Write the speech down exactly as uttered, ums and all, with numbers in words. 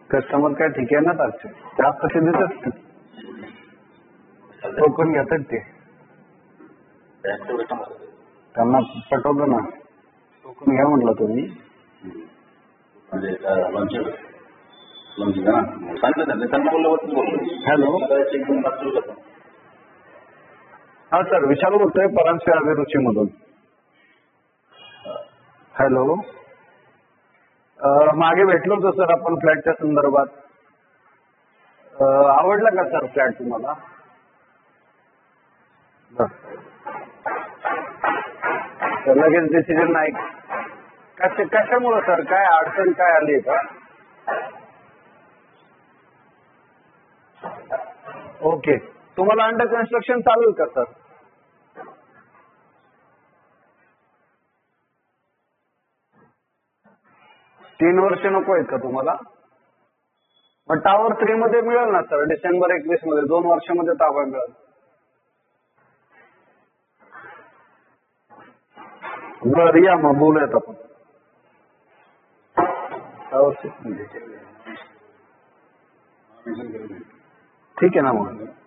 customer काय ठीक आहे ना तारचे जास्त कसे देतात टोकन घेतात ते त्यांना पटवलं ना टोकन घ्या म्हटलं तुम्ही हॅलो हा सर विशाल बोलतोय परांजपे अभिरुची मधून हॅलो मागे भेटलो होतो सर आपण फ्लॅटच्या संदर्भात आवडला का सर फ्लॅट तुम्हाला लगेच डिसिजन नाही कशा कशामुळे सर काय अडचण काय आली का ओके तुम्हाला अंडर कन्स्ट्रक्शन चालेल का सर तीन वर्ष नको आहेत का तुम्हाला मग टावर थ्री मध्ये मिळेल ना सर डिसेंबर एकवीस मध्ये दोन वर्षामध्ये ताबा मिळेल बरं या मग बोलूयात आपण ठीक आहे ना मग